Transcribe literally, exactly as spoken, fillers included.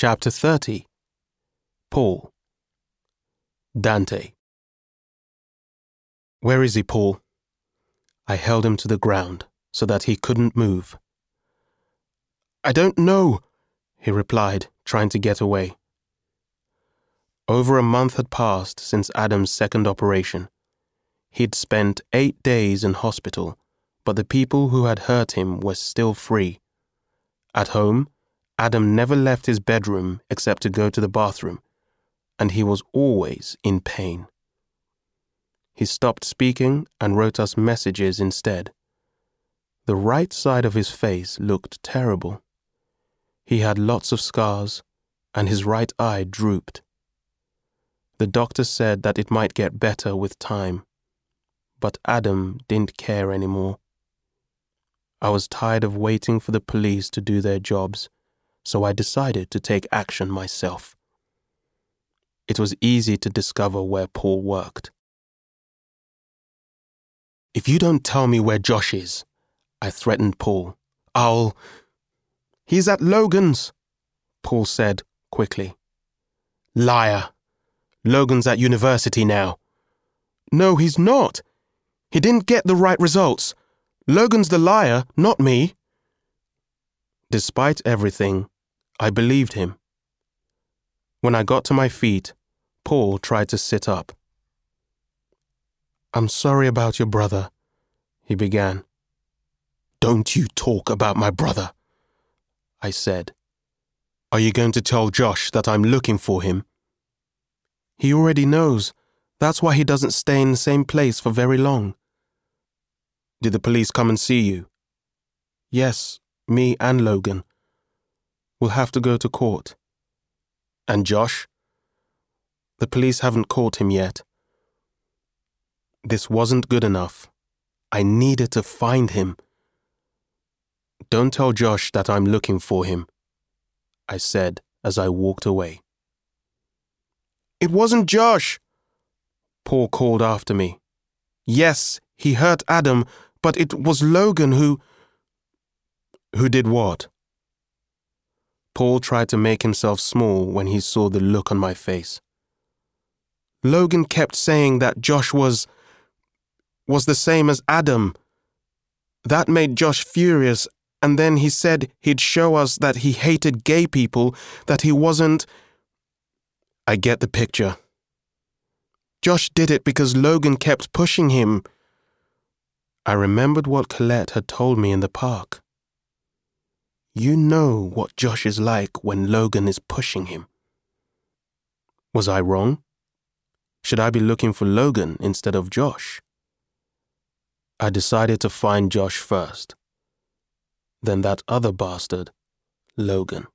Chapter thirty. Paul. Dante. "Where is he, Paul?" I held him to the ground so that he couldn't move. "I don't know," he replied, trying to get away. Over a month had passed since Adam's second operation. He'd spent eight days in hospital, but the people who had hurt him were still free. At home, Adam never left his bedroom except to go to the bathroom, and he was always in pain. He stopped speaking and wrote us messages instead. The right side of his face looked terrible. He had lots of scars, and his right eye drooped. The doctor said that it might get better with time, but Adam didn't care anymore. I was tired of waiting for the police to do their jobs, so I decided to take action myself. It was easy to discover where Paul worked. "If you don't tell me where Josh is," I threatened Paul, "I'll—" "He's at Logan's," Paul said quickly. "Liar. Logan's at university now." "No, he's not. He didn't get the right results. Logan's the liar, not me." Despite everything, I believed him. When I got to my feet, Paul tried to sit up. "I'm sorry about your brother," he began. "Don't you talk about my brother," I said. "Are you going to tell Josh that I'm looking for him?" "He already knows. That's why he doesn't stay in the same place for very long." "Did the police come and see you?" "Yes, me and Logan. We'll have to go to court." "And Josh?" "The police haven't caught him yet." This wasn't good enough. I needed to find him. "Don't tell Josh that I'm looking for him," I said as I walked away. "It wasn't Josh," Paul called after me. "Yes, he hurt Adam, but it was Logan who—" "Who did what?" Paul tried to make himself small when he saw the look on my face. "Logan kept saying that Josh was... was the same as Adam. That made Josh furious, and then he said he'd show us that he hated gay people, that he wasn't..." "I get the picture." "Josh did it because Logan kept pushing him." I remembered what Colette had told me in the park. You know what Josh is like when Logan is pushing him. Was I wrong? Should I be looking for Logan instead of Josh? I decided to find Josh first. Then that other bastard, Logan.